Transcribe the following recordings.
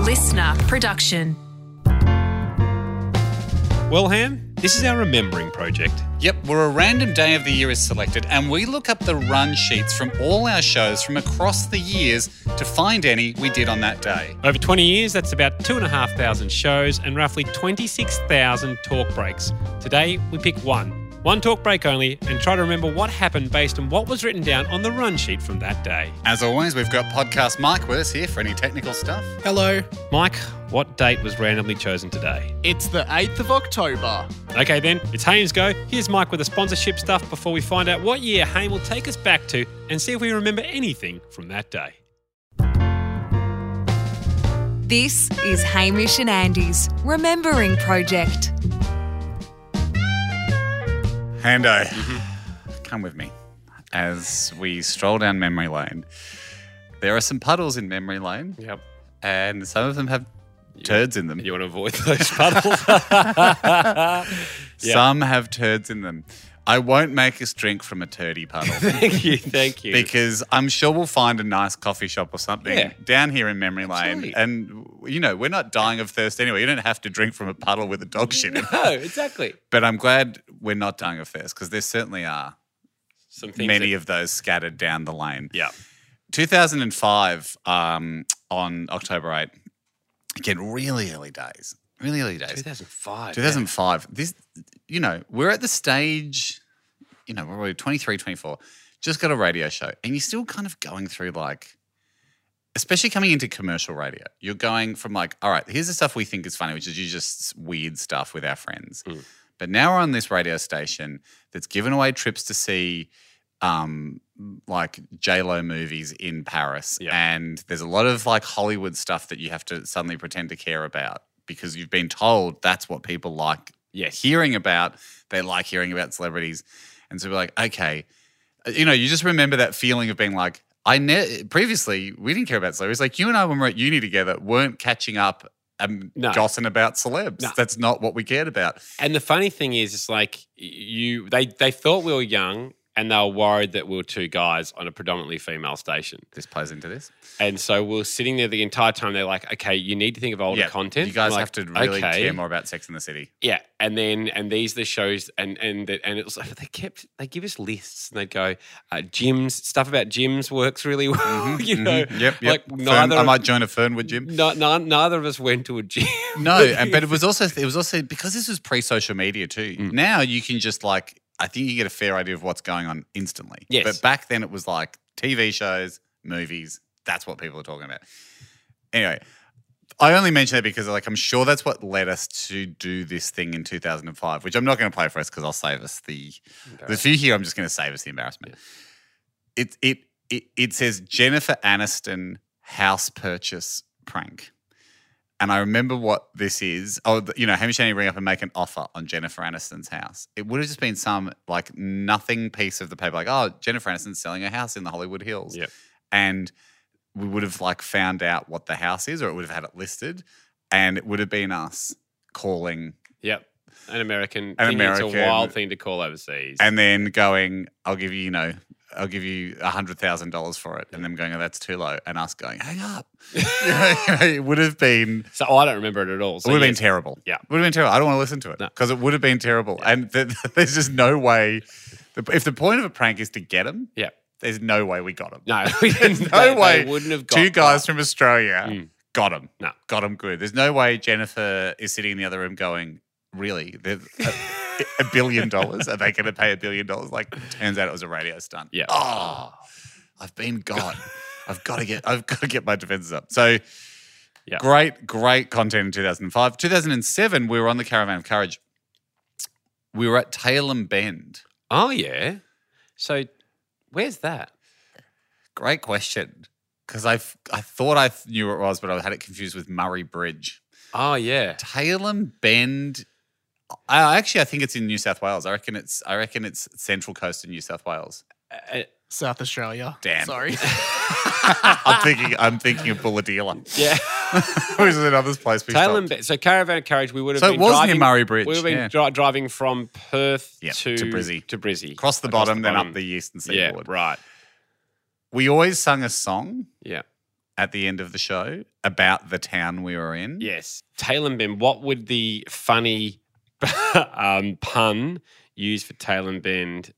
listener production. Well, Ham, this is our remembering project. Yep, where a random day of the year is selected and we look up the run sheets from all our shows from across the years to find any we did on that day. Over 20 years, that's about 2,500 shows and roughly 26,000 talk breaks. Today, we pick one talk break only, and try to remember what happened based on what was written down on the run sheet from that day. As always, we've got Podcast Mike with us here for any technical stuff. Hello. Mike, what date was randomly chosen today? It's the 8th of October. Okay then, it's Haim's go. Here's Mike with the sponsorship stuff before we find out what year Haim will take us back to and see if we remember anything from that day. This is Hamish and Andy's Remembering Project. Hando, come with me as we stroll down memory lane. There are some puddles in memory lane. Yep. And some of them have turds in them. You want to avoid those puddles? Some have turds in them. I won't make us drink from a turdy puddle. Thank you. Because I'm sure we'll find a nice coffee shop or something down here in memory lane. Absolutely. And, you know, we're not dying of thirst anyway. You don't have to drink from a puddle with a dog shit in it. No, exactly. But I'm glad we're not dying of thirst because there certainly are Some things many of those scattered down the lane. Yeah. 2005 on October 8. Again, really early days. 2005. 2005. This, you know, we're at the stage, you know, we're 23, 24, just got a radio show, and you're still kind of going through like, especially coming into commercial radio, you're going from like, all right, here's the stuff we think is funny, which is you just weird stuff with our friends. But now we're on this radio station that's given away trips to see like J-Lo movies in Paris. Yep. And there's a lot of like Hollywood stuff that you have to suddenly pretend to care about because you've been told that's what people like hearing about. They like hearing about celebrities. And so we're like, okay, you know, you just remember that feeling of being like, previously we didn't care about celebrities. Like you and I, when we were at uni together, weren't catching up and gossiping about celebs. No. That's not what we cared about. And the funny thing is, it's like they thought we were young and they were worried that we were two guys on a predominantly female station. This plays into this. And so we were sitting there the entire time. They're like, okay, you need to think of older content. You guys like, have to really care more about Sex in the City. Yeah. And these are the shows and it was like they give us lists and they'd go, gyms, stuff about gyms works really well. You know. Yep. Like I might join a Fernwood gym. Neither of us went to a gym. No, but it was also because this was pre-social media too. Now you can just like, I think you get a fair idea of what's going on instantly. Yes. But back then it was like TV shows, movies, that's what people are talking about. Anyway, I only mention that because like I'm sure that's what led us to do this thing in 2005, which I'm not going to play for us because I'll save us the few here. I'm just going to save us the embarrassment. Yeah. It says Jennifer Aniston house purchase prank. And I remember what this is. Oh, you know, Hamish and Andy ring up and make an offer on Jennifer Aniston's house. It would have just been some like nothing piece of the paper, like, oh, Jennifer Aniston's selling a house in the Hollywood Hills. Yep. And we would have like found out what the house is, or it would have had it listed, and it would have been us calling. Yep. An American. It's a wild thing to call overseas. And then going, I'll give you $100,000 for it, and them going, oh, that's too low, and us going, hang up. It would have been. So I don't remember it at all. So it would have been terrible. Yeah, it would have been terrible. I don't want to listen to it because it would have been terrible. Yeah. And there's just no way. If the point of a prank is to get them, there's no way we got them. No, there's no way. They wouldn't have got two guys from Australia got them. No, got them good. There's no way Jennifer is sitting in the other room going, really? $1 billion? Are they going to pay $1 billion? Like, turns out it was a radio stunt. Yeah. Oh, I've been got. I've got to get my defenses up. So, great content in 2005. 2007, we were on the Caravan of Courage. We were at Tailem Bend. Oh yeah. So, where's that? Great question. Because I thought I knew where it was, but I had it confused with Murray Bridge. Oh yeah. Tailem Bend. I think it's in New South Wales. I reckon it's Central Coast in New South Wales. South Australia. Damn. Sorry. I'm thinking of Bulahdelah. Yeah. Which is another place we stopped. So Caravan of Courage, we would have So been it was driving, near Murray Bridge. We would have been driving from Perth to Brizzy. Across the bottom, then up the eastern seaboard. Yeah, right. We always sung a song. Yeah. at the end of the show about the town we were in. Yes. Tail and Bend, what would the funny pun used for Tail and Bend?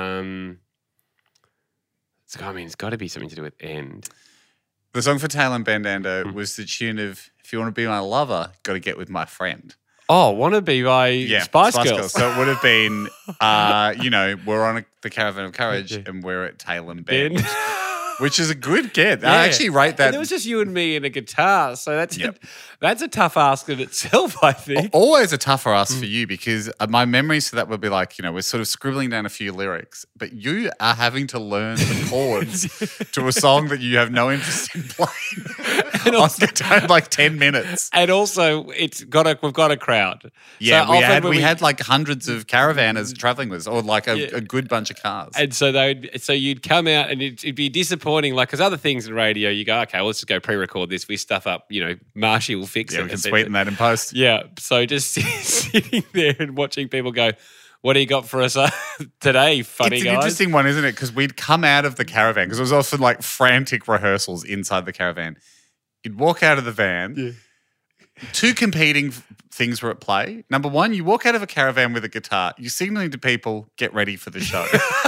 It's got to be something to do with end. The song for Tail and Bend, Ando, was the tune of "If you want to be my lover, got to get with my friend." Oh, Wanna Be by Spice Girls. So it would have been, we're on the Caravan of Courage and we're at Tail and Bend, which is a good get. I actually rate that. And it was just you and me and a guitar, so that's a tough ask in itself, I think. Always a tougher ask for you because my memories for that would be like, we're sort of scribbling down a few lyrics, but you are having to learn the chords to a song that you have no interest in playing and on guitar in like 10 minutes. And also, we've got a crowd. Yeah, so we had like hundreds of caravanners traveling with us, or like a good bunch of cars. And so you'd come out and it'd be disappointing, like, because other things in radio, you go, okay, well, let's just go pre-record this. We stuff up, Marshy will fix it. Yeah, we can sweeten that in post. Yeah, so just sitting there and watching people go, what do you got for us today, funny It's guys? an interesting one, isn't it? Because we'd come out of the caravan, because it was often like frantic rehearsals inside the caravan. You'd walk out of the van. Yeah. Two competing things were at play. Number one, you walk out of a caravan with a guitar. You're signaling to people, get ready for the show.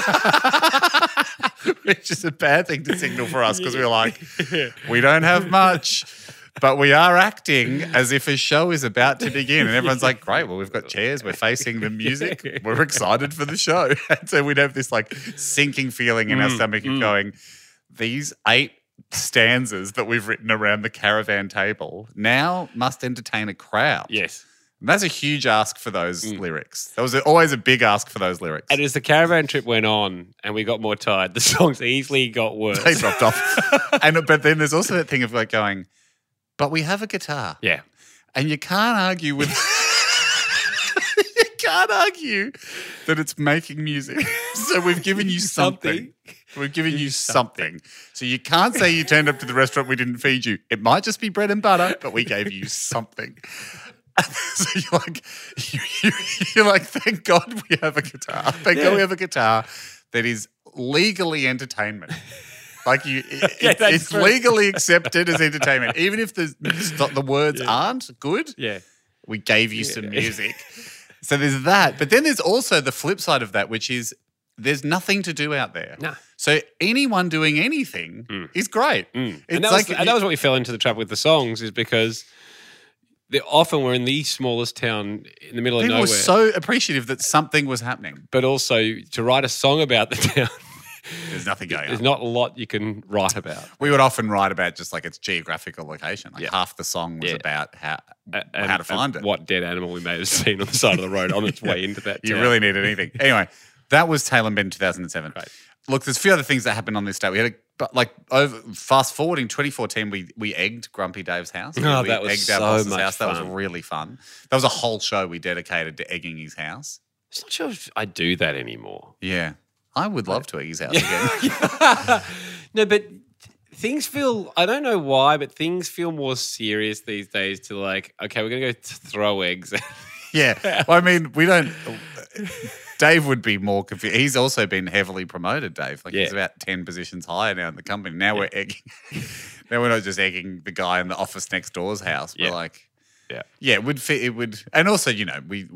Which is a bad thing to signal for us because we're like, we don't have much, but we are acting as if a show is about to begin. And everyone's like, great, well, we've got chairs. We're facing the music. We're excited for the show. And so we'd have this like sinking feeling in our stomach of going, these 8 stanzas that we've written around the caravan table now must entertain a crowd. Yes. And that's a huge ask for those lyrics. That was always a big ask for those lyrics. And as the caravan trip went on and we got more tired, the songs easily got worse. They dropped off. But then there's also that thing of like going, but we have a guitar. Yeah. And you can't argue with you can't argue that it's making music. So we've given you something. We've given you something. So you can't say you turned up to the restaurant, we didn't feed you. It might just be bread and butter, but we gave you something. So you're like, thank God we have a guitar. Thank God we have a guitar that is legally entertainment. Like it's legally accepted as entertainment, even if the words aren't good. Yeah, we gave you some music. So there's that, but then there's also the flip side of that, which is there's nothing to do out there. No. So anyone doing anything is great. And that was what we fell into the trap with the songs, is because often we're in the smallest town in the middle of nowhere. People were so appreciative that something was happening. But also to write a song about the town, there's nothing going on. There's not a lot you can write about. We would often write about just like its geographical location. Like half the song was about how to find it. What dead animal we may have seen on the side of the road on its way into that town. You really need anything. Anyway, that was Tail and Bend 2007. Right. Look, there's a few other things that happened on this day. We had fast forwarding 2014, we egged Grumpy Dave's house. Oh, we that was egged so our boss's much house. fun. That was really fun. That was a whole show we dedicated to egging his house. I'm not sure if I do that anymore. Yeah. I would love to egg his house again. No, but things feel, I don't know why, but things feel more serious these days to like, okay, we're going to go throw eggs. Yeah. Well, I mean, we don't... Dave would be more confused. He's also been heavily promoted, Dave. Like he's about 10 positions higher now in the company. Now we're egging. Now we're not just egging the guy in the office next door's house. We're like, it would fit. It would, and also, we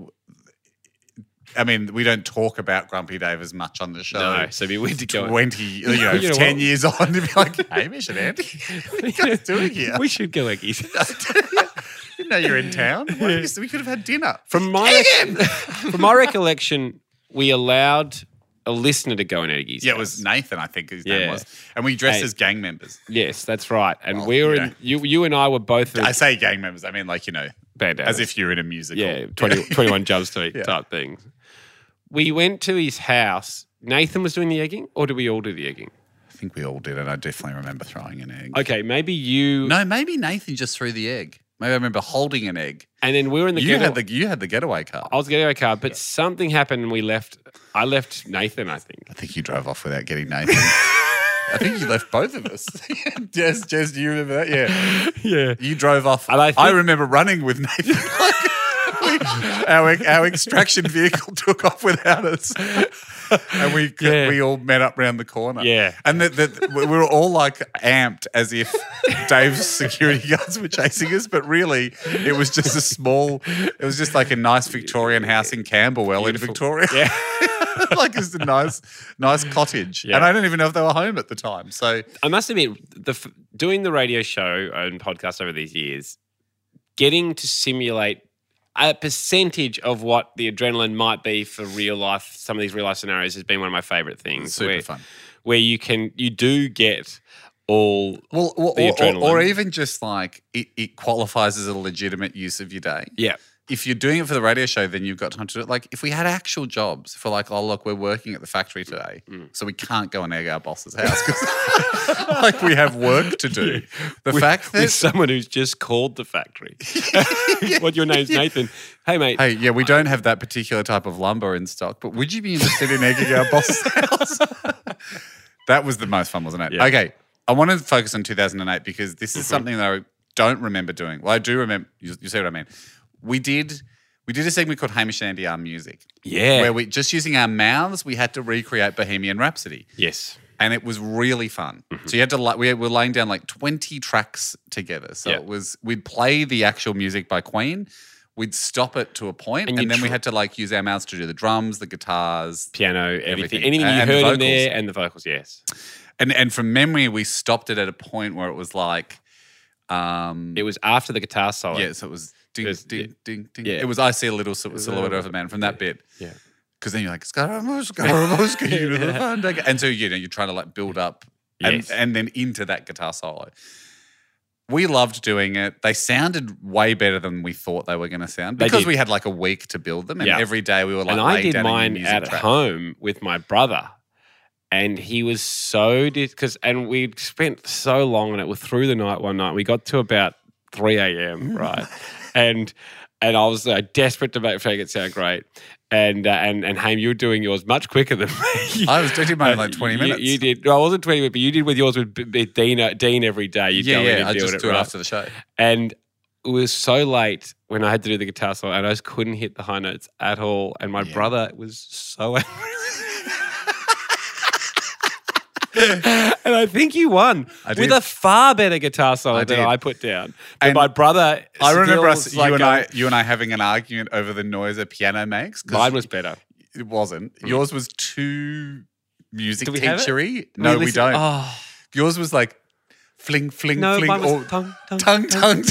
don't talk about Grumpy Dave as much on the show. No, so it'd be weird to go 20, 10 years on to be like, hey, Mish and Andy, what are you guys doing here? We should go eggies. Didn't know you're in town. We could have had dinner. From my recollection, we allowed a listener to go in Eggie's Yeah, house. it was Nathan, I think his name was. And we dressed as gang members. Yes, that's right. And we were in, you and I were both I say gang members, I mean bandanas. as if you're in a musical. Yeah, 21 Jump Street type thing. We went to his house. Nathan was doing the egging, or did we all do the egging? I think we all did, and I definitely remember throwing an egg. Okay, maybe you... No, maybe Nathan just threw the egg. Maybe I remember holding an egg. And then we were in the You had the getaway car. I was getaway car, but something happened and we left. I left Nathan, I think. I think you drove off without getting Nathan. I think you left both of us. Jez, do you remember that? Yeah. Yeah. You drove off. And I remember running with Nathan. our extraction vehicle took off without us. And we all met up round the corner. Yeah. And we were all like amped as if Dave's security guards were chasing us, but really it was just like a nice Victorian house in Camberwell in Victoria. Yeah. Like it's a nice cottage. Yeah. And I don't even know if they were home at the time. So I must admit, doing the radio show and podcast over these years, getting to simulate a percentage of what the adrenaline might be for real life, some of these real life scenarios has been one of my favorite things. super fun. Where you do get all the adrenaline. Or even just like it qualifies as a legitimate use of your day. Yeah. If you're doing it for the radio show, then you've got time to do it. Like if we had actual jobs for like, oh, look, we're working at the factory today, so we can't go and egg our boss's house because like we have work to do. The fact that with someone who's just called the factory. What your name's Nathan. Hey, mate. Hey, yeah, we don't have that particular type of lumber in stock, but would you be interested in egging our boss's house? That was the most fun, wasn't it? Yeah. Okay, I want to focus on 2008 because this is something that I don't remember doing. Well, I do remember. You see what I mean? We did a segment called Hamish and Andy Are Music. Yeah. Where we just using our mouths, we had to recreate Bohemian Rhapsody. Yes. And it was really fun. So you had to we were laying down like 20 tracks together. So we'd play the actual music by Queen. We'd stop it to a point, and then we had to like use our mouths to do the drums, the guitars, piano, everything. everything. Anything you And the heard in vocals. there and the vocals, yes. And from memory, we stopped it at a point where it was like, It was after the guitar solo. yeah, so it was ding, Because- ding, ding, ding. yeah. It was I See a Little Silhouette of a Man from that bit. Yeah. Because then you're like, Scaramouche, you know, the fun day. And so, you know, you're trying to like build up Yes. and then into that guitar solo. We loved doing it. They sounded way better than we thought they were going to sound They because did. we had like a week to build them. And Yeah. every day we were like, And I laid did down a new mine music at track. home with my brother. And he was so and we'd spent so long on it. We're through the night one night. We got to about 3 a.m., right? and I was desperate to make it sound great. And Haim, you were doing yours much quicker than me. I was doing mine in like 20 minutes. You did. No, I wasn't 20 minutes, but you did with yours with Dean every day. You'd go in and I build just do it right? after the show. And it was so late when I had to do the guitar solo, and I just couldn't hit the high notes at all. And my brother was so angry. And I think you won I with did. a far better guitar solo I than did. I put down. But And my brother, I remember still us, like you and I having an argument over the noise a piano makes. 'cause mine was better. It wasn't. Yours was too music Do we have it? teachery. No, we listen- don't. Oh Yours was like fling, fling, no, fling. mine was or tongue. tongue.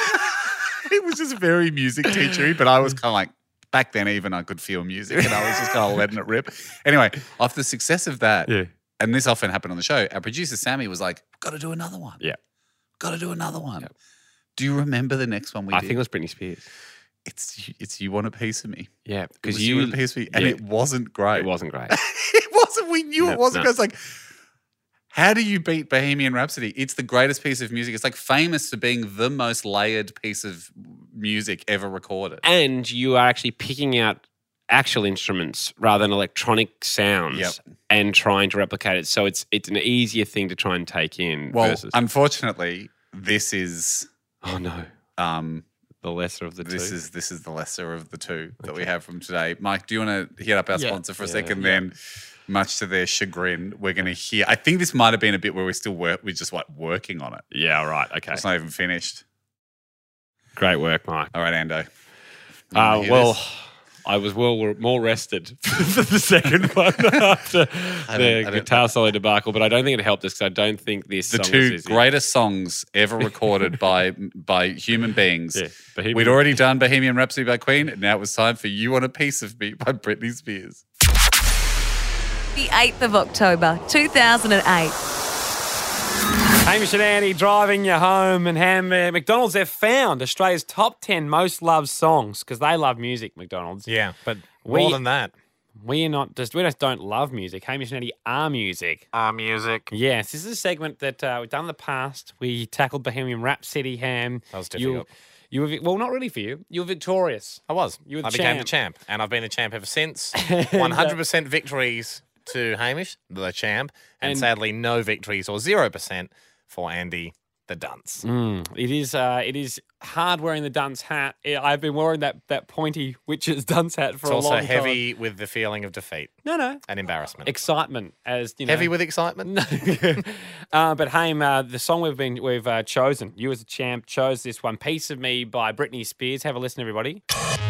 It was just very music teachery, but I was kind of like, back then even I could feel music and I was just kind of letting it rip. Anyway, after the success of that, Yeah. and this often happened on the show, our producer Sammy was like, got to do another one. Yeah. Got to do another one. Do you remember the next one we I did? think it was Britney Spears. It's You Want a Piece of Me. Yeah, It because was You Want a Piece of Me. And yeah. it wasn't great. It wasn't great. It wasn't. We knew No, it wasn't. no. It's like, how do you beat Bohemian Rhapsody? It's the greatest piece of music. It's like famous for being the most layered piece of music ever recorded. And you are actually picking out actual instruments rather than electronic sounds Yep. and trying to replicate it. So it's an easier thing to try and take in. Well, versus, unfortunately, this is oh no, the lesser of the this two. is the lesser of the two that we have from today. Mike, do you want to hit up our Yeah. sponsor for a second? Then, much to their chagrin, we're going to hear. I think this might have been a bit where we're just like working on it. Yeah, right. Okay. It's not even finished. Great work, Mike. All right, Ando. You wanna hear Well, this? I was more rested for the second one after I the don't- guitar solo debacle, but I don't think it helped us because I don't think this the song two was easy. greatest songs ever recorded by human beings. Yeah, Bohemian- We'd already done Bohemian Rhapsody by Queen. Now it was time for You Want a Piece of Me by Britney Spears. The 8th of October, 2008. Hamish and Andy driving you home, and McDonald's have found Australia's top 10 most loved songs because they love music, McDonald's. Yeah, but We- more than that. We just don't love music. Hamish and Andy are music. Music. Yes, this is a segment that we've done in the past. We tackled Bohemian Rhapsody, Ham. That was difficult. You were, well, not really for you. You were victorious. I was. You were the I became the champ. champ, and I've been the champ ever since. 100% victories to Hamish, the champ, and And- sadly no victories or 0% for Andy, the dunce. It is hard wearing the dunce hat. I've been wearing that pointy witch's dunce hat for It's a also long time. heavy with the feeling of defeat No. and embarrassment. Excitement, as you know. Heavy with excitement? No. But Haim, the song we've chosen, you as a champ chose this one, "Piece of Me" by Britney Spears. Have a listen, everybody.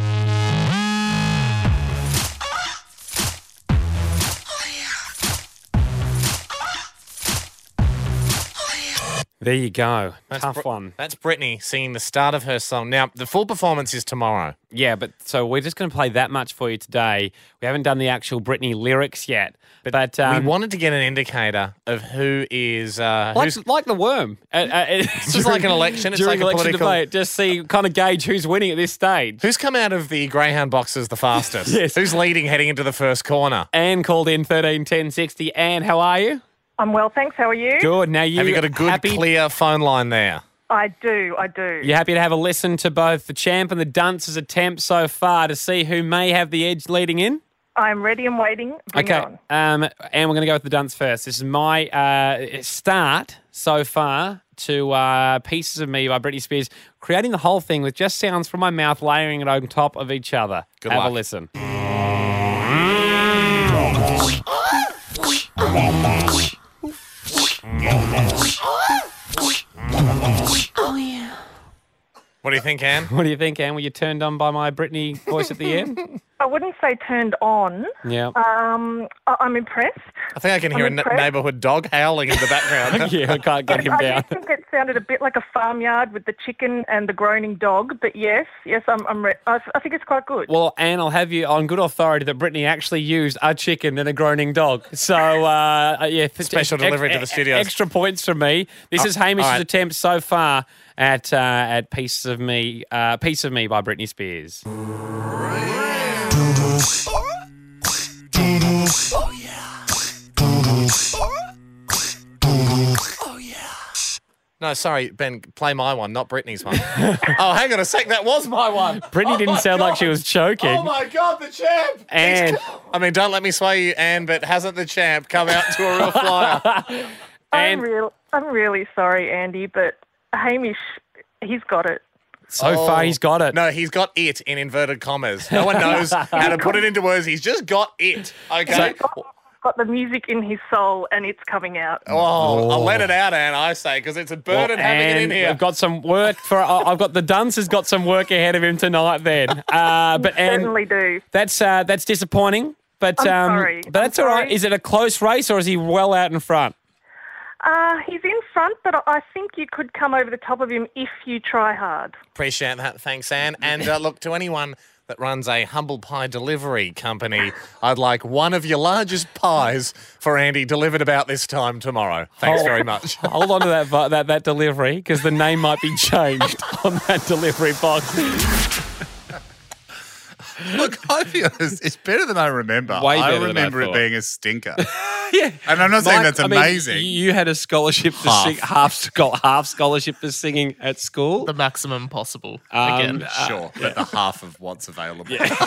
There you go. Tough one. That's Britney singing the start of her song. Now, the full performance is tomorrow. Yeah, but so we're just going to play that much for you today. We haven't done the actual Britney lyrics yet, but We wanted to get an indicator of who is like the worm. It's just like an election. It's during like a election political debate. Just see, kind of gauge who's winning at this stage. Who's come out of the Greyhound boxes the fastest? Yes. Who's leading heading into the first corner? Anne called in 131060. Anne, how are you? I'm well, thanks. How are you? Good. Now Have you got a good, happy? clear phone line there? I do. You happy to have a listen to both the champ and the dunce's attempt so far to see who may have the edge leading in? I'm ready and waiting. Bring it Okay. on. And we're going to go with the dunce first. This is my start so far to Pieces of Me by Britney Spears, creating the whole thing with just sounds from my mouth, layering it on top of each other. Good Have luck. a listen. What do you think, Anne? What do you think, Anne? Were you turned on by my Britney voice at the end? I wouldn't say turned on. Yeah. I'm impressed. I think I can hear a impressed. neighbourhood dog howling in the background. Yeah, I can't get him I down. do think it sounded a bit like a farmyard with the chicken and the groaning dog, but yes, I think it's quite good. Well, Anne, I'll have you on good authority that Britney actually used a chicken and a groaning dog. So, yeah. Special delivery to the studios. Extra points from me. This is Hamish's all right. attempt so far at Piece of Me by Britney Spears. No, sorry, Ben, play my one, not Britney's one. Oh, hang on a sec, that was my one. Britney didn't sound like she was choking. Oh my God, the champ! And I mean, don't let me sway you, Anne, but hasn't the champ come out to a real flyer? I'm really sorry, Andy, but Hamish, he's got it. so far he's got it. No, he's got it in inverted commas. No one knows how to put it into words. He's just got it, okay? Got the music in his soul, and it's coming out. Oh, I'll let it out, Anne, I say, because it's a burden having it in here. I've got some work for. I've got the dunce has got some work ahead of him tonight. Then, but Anne, Certainly do. that's disappointing. But I'm sorry. But that's I'm all right. sorry. Is it a close race or is he well out in front? He's in front, but I think you could come over the top of him if you try hard. Appreciate that. Thanks, Anne. And look, to anyone that runs a humble pie delivery company, I'd like one of your largest pies for Andy delivered about this time tomorrow. Thanks very much. Hold on to that delivery because the name might be changed on that delivery box. Look, I'll be honest, it's better than I remember. Way better I than I remember it thought. being a stinker. Yeah, And I'm not saying that's I mean, amazing. you had a scholarship to sing, half scholarship for singing at school. The maximum possible. Again. Sure, but the half of what's available.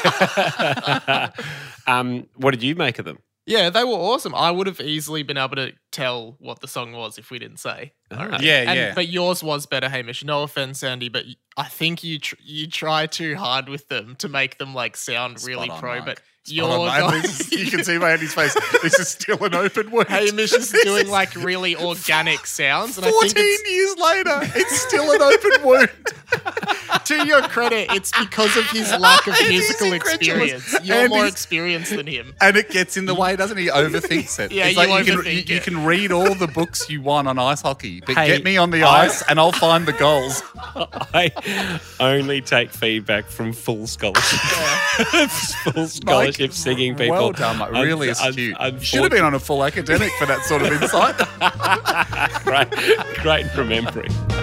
What did you make of them? Yeah, they were awesome. I would have easily been able to tell what the song was if we didn't say. Yeah. But yours was better, Hamish. No offense, Andy, but I think you try too hard with them to make them like sound really on, pro. Mike. But Spot on, mate. guys, You can see by Andy's face. This is still an open wound. Hamish is doing like really organic sounds, and I 14 think it's, years later, it's still an open wound. to your credit, it's because of his lack of It is musical incredulous. experience. You're And more he's- experienced than him. And it gets in the way, doesn't he? He overthinks it. Yeah, It's you like overthink you it. can read all the books you want on ice hockey, but Hey, get me on the ice and I'll find the goals. I only take feedback from full scholarship, full scholarship singing people. Well done, mate. Really astute. un- Should have been on a full academic for that sort of insight. Great remembering.